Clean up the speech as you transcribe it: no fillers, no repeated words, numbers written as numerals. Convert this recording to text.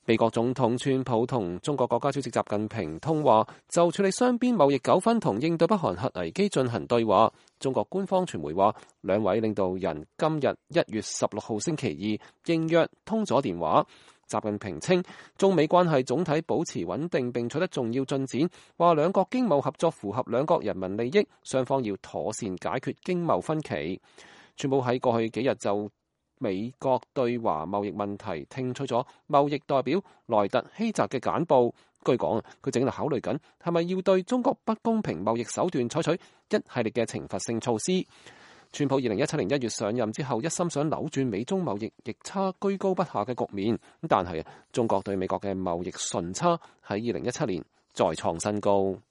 美國總統川普同中國國家主席習近平通話，就處理雙邊貿易糾紛同應對北韓核危機進行對話。中國官方傳媒話，兩位領導人今日1月16號星期二應約通咗電話。習近平稱，中美關係總體保持穩定並取得重要進展，話兩國經貿合作符合兩國人民利益，雙方要妥善解決經貿分歧。川普喺過去幾日就美國對華貿易問題聽取咗貿易代表萊特希澤嘅簡報。據講，佢正喺度考慮緊係咪要對中國不公平貿易手段採取一系列嘅懲罰性措施。川普2017年1月上任之後，一心想扭轉美中貿易逆差居高不下嘅局面，但係中國對美國嘅貿易順差喺2017年再創新高。